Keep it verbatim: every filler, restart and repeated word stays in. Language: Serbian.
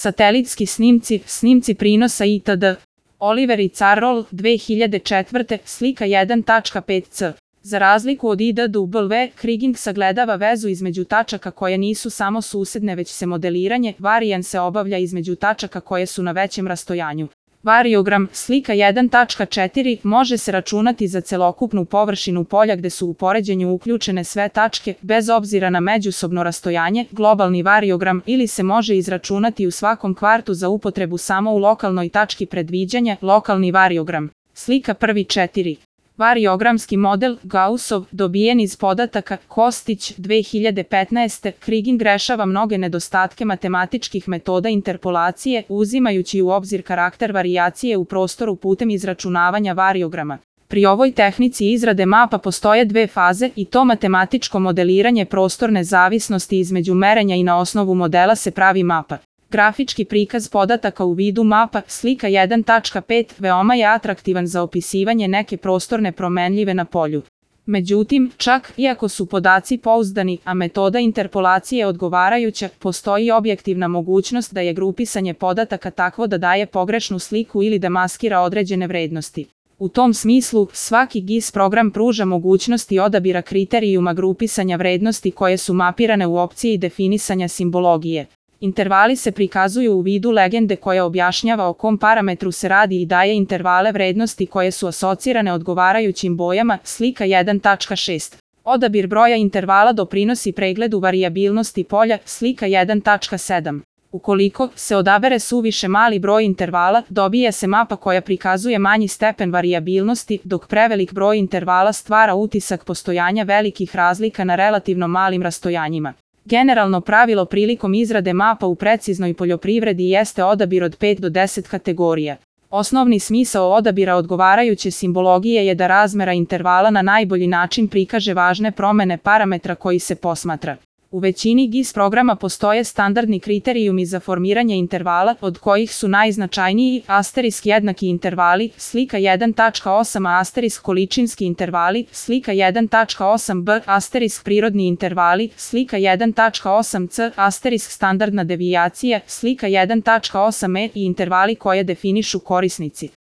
Satelitski snimci, snimci prinosa itd. Oliver i Carroll, dve hiljade četvrte. Slika jedan tačka pet c. Za razliku od I D W, kriging sagledava vezu između tačaka koje nisu samo susedne već se modeliranje, varijan se obavlja između tačaka koje su na većem rastojanju. Variogram, slika jedan tačka četiri, može se računati za celokupnu površinu polja gde su u poređenju uključene sve tačke, bez obzira na međusobno rastojanje, globalni variogram, ili se može izračunati u svakom kvartu za upotrebu samo u lokalnoj tački predviđanja, lokalni variogram. Slika prvi četiri. Variogramski model, Gaussov, dobijen iz podataka, Kostić, dve hiljade petnaeste. Kriging rešava mnoge nedostatke matematičkih metoda interpolacije, uzimajući u obzir karakter varijacije u prostoru putem izračunavanja variograma. Pri ovoj tehnici izrade mapa postoje dve faze i to matematičko modeliranje prostorne zavisnosti između merenja i na osnovu modela se pravi mapa. Grafički prikaz podataka u vidu mapa, slika jedan tačka pet, veoma je atraktivan za opisivanje neke prostorne promenljive na polju. Međutim, čak iako su podaci pouzdani, a metoda interpolacije odgovarajuća, postoji objektivna mogućnost da je grupisanje podataka takvo da daje pogrešnu sliku ili da maskira određene vrednosti. U tom smislu, svaki G I S program pruža mogućnosti odabira kriterijuma grupisanja vrednosti koje su mapirane u opciji definisanja simbologije. Intervali se prikazuju u vidu legende koja objašnjava o kom parametru se radi i daje intervale vrednosti koje su asocirane odgovarajućim bojama, slika jedan tačka šest. Odabir broja intervala doprinosi pregledu varijabilnosti polja, slika jedan tačka sedam. Ukoliko se odabere suviše mali broj intervala, dobije se mapa koja prikazuje manji stepen varijabilnosti, dok prevelik broj intervala stvara utisak postojanja velikih razlika na relativno malim rastojanjima. Generalno pravilo prilikom izrade mapa u preciznoj poljoprivredi jeste odabir od pet do deset kategorija. Osnovni smisao odabira odgovarajuće simbologije je da razmera intervala na najbolji način prikaže važne promene parametra koji se posmatra. U većini G I S programa postoje standardni kriterijumi za formiranje intervala, od kojih su najznačajniji asterisk jednaki intervali, slika jedan tačka osam a asterisk količinski intervali, slika jedan tačka osam b asterisk prirodni intervali, slika jedan tačka osam c asterisk standardna devijacija, slika jedan tačka osam e i intervali koje definišu korisnici.